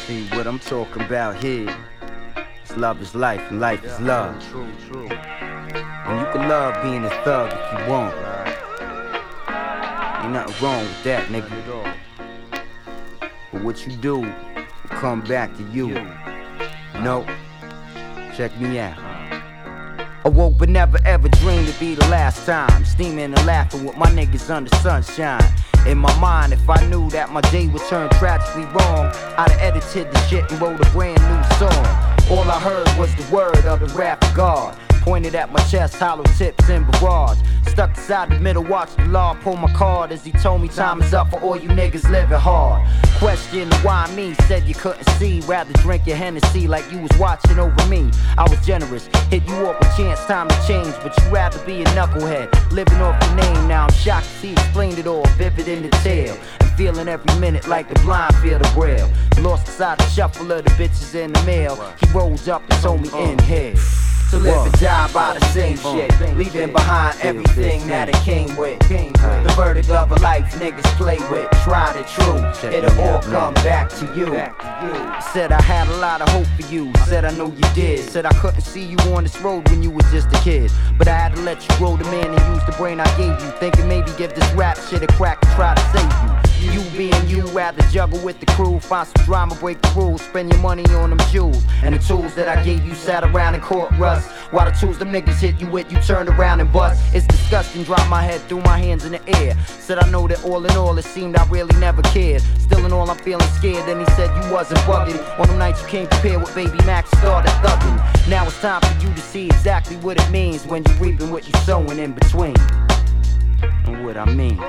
See what I'm talking about here. It's love is life and life is love. True. And you can love being a thug if you want. Ain't nothing wrong with that, nigga. But what you do will come back to you. No, check me out. Awoke but never ever dreamed to be the last time. Steaming and laughing with my niggas under sunshine. In my mind, if I knew that my day would turn tragically wrong, I'd have edited the shit and wrote a brand new song. All I heard was the word of the rap God, pointed at my chest, hollow tips and barrage. Stuck inside the middle, watched the law pull my card as he told me time is up for all you niggas living hard. Question why me, said you couldn't see, rather drink your Hennessy like you was watching over me. I was generous, hit you up with chance, time to change, but you rather be a knucklehead, living off your name. Now I'm shocked to see you explained it all, vivid in the tale, and feeling every minute like the blind feel the braille. Lost inside the shuffle of the bitches in the mail, he rose up and told me inhale. To live and die by the same shit, leaving behind everything that it came with. The verdict of a life niggas play with, tried and true, it'll all come back to you. Said I had a lot of hope for you, said I know you did. Said I couldn't see you on this road when you was just a kid, but I had to let you grow the man and use the brain I gave you, thinking maybe give this rap shit a crack to try to save you. You being you, rather juggle with the crew, find some drama, break the rules, spend your money on them jewels. And the tools that I gave you sat around and caught rust, while the tools them niggas hit you with, you turned around and bust. It's disgusting, drop my head, threw my hands in the air. Said I know that all in all it seemed I really never cared. Still in all I'm feeling scared, then he said you wasn't bugging. On them nights you came prepared with Baby Max, started thugging. Now it's time for you to see exactly what it means when you reaping what you sowing in between. And what I mean,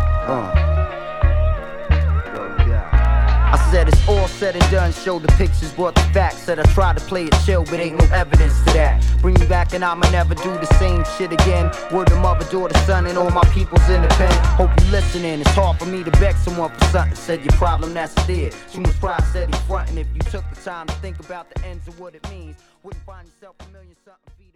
I said it's all said and done, showed the pictures, brought the facts. Said I tried to play it chill, but ain't no evidence to that. Bring me back and I'ma never do the same shit again. Word to mother, daughter, son, and all my people's in the pen. Hope you listening, it's hard for me to beg someone for something. Said your problem, that's there. Too much pride, said he's frontin'. If you took the time to think about the ends of what it means, wouldn't find yourself a million something.